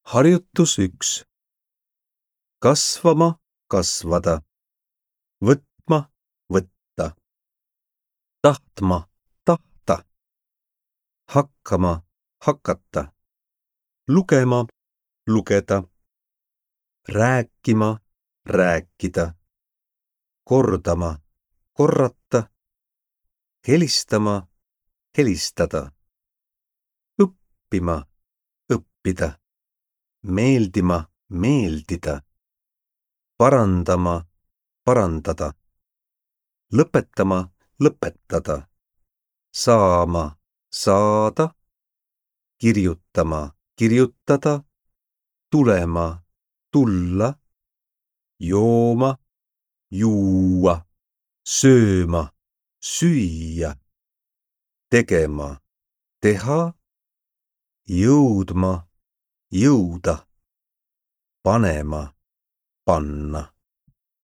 Harjutus 1. Kasvama, kasvada. Võtma, võtta. Tahtma, tahta. Hakkama, hakata. Lugema, lugeda. Rääkima, rääkida. Kordama, korrata. Helistama, helistada. Õppima, õppida. Meeldima, meeldida. Parandama, parandada. Lõpetama, lõpetada. Saama, saada. Kirjutama, kirjutada. Tulema, tulla. Jooma, juua. Sööma, süüa. Tegema, teha. Jõudma, jõuda. Panema, panna.